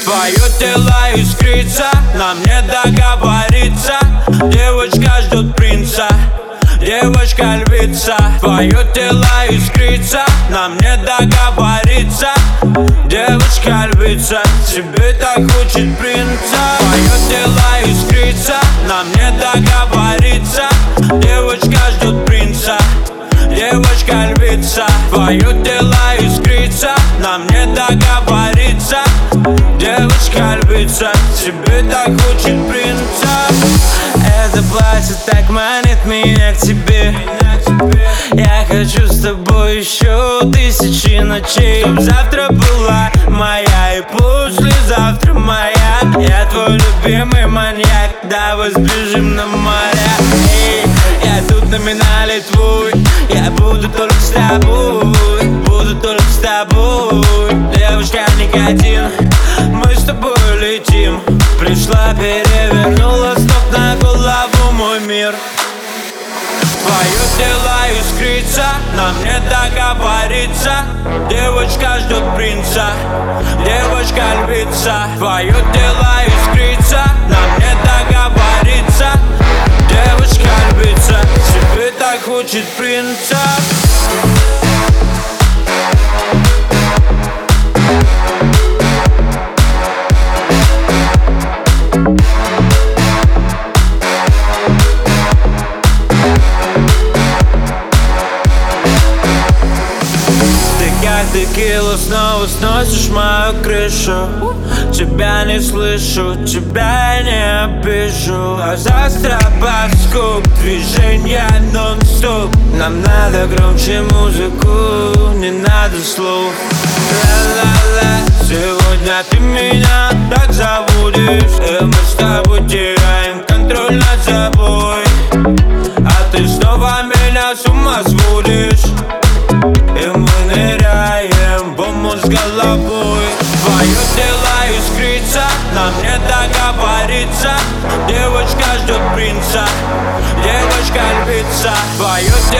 Твое тело искрится, нам не договориться. Девочка ждет принца, девочка львица. Твое тело искрится, нам не договориться. Девочка львица, тебе так хочет принца. Твое тело искрится, нам не договориться. Девочка ждет принца, девочка львица. Твое тело искрится, нам не договориться. Девочка львица, тебе так хочет принца. Это платье так манит меня к тебе. Я хочу с тобой еще тысячи ночей. Чтоб завтра была моя и послезавтра моя. Я твой любимый маньяк, давай сбежим на моря. Эй, я тут номинале твой, я буду только с тобой, буду только с тобой. Девушка никотин, мы с тобой летим. Пришла, перевернула с ног на голову мой мир. Твое тело искрится, нам не договориться. Девочка ждет принца, девочка львица. Твое тело искрится, нам не договориться. Девочка львица, тебе так хочет принца. Текила, снова сносишь мою крышу. Тебя не слышу, тебя не обижу. Глаза стробоскоп, движения нон-стоп. Нам надо громче музыку, не надо слов. Ла-ла-ла, сегодня ты меня так заводишь, и мы с тобой теряем контроль над собой. А ты снова меня с ума сводишь, и мы ныряем в омут с головой. Твое тело искрится, нам не договориться. Девочка ждет принца, девочка львица. Твое тело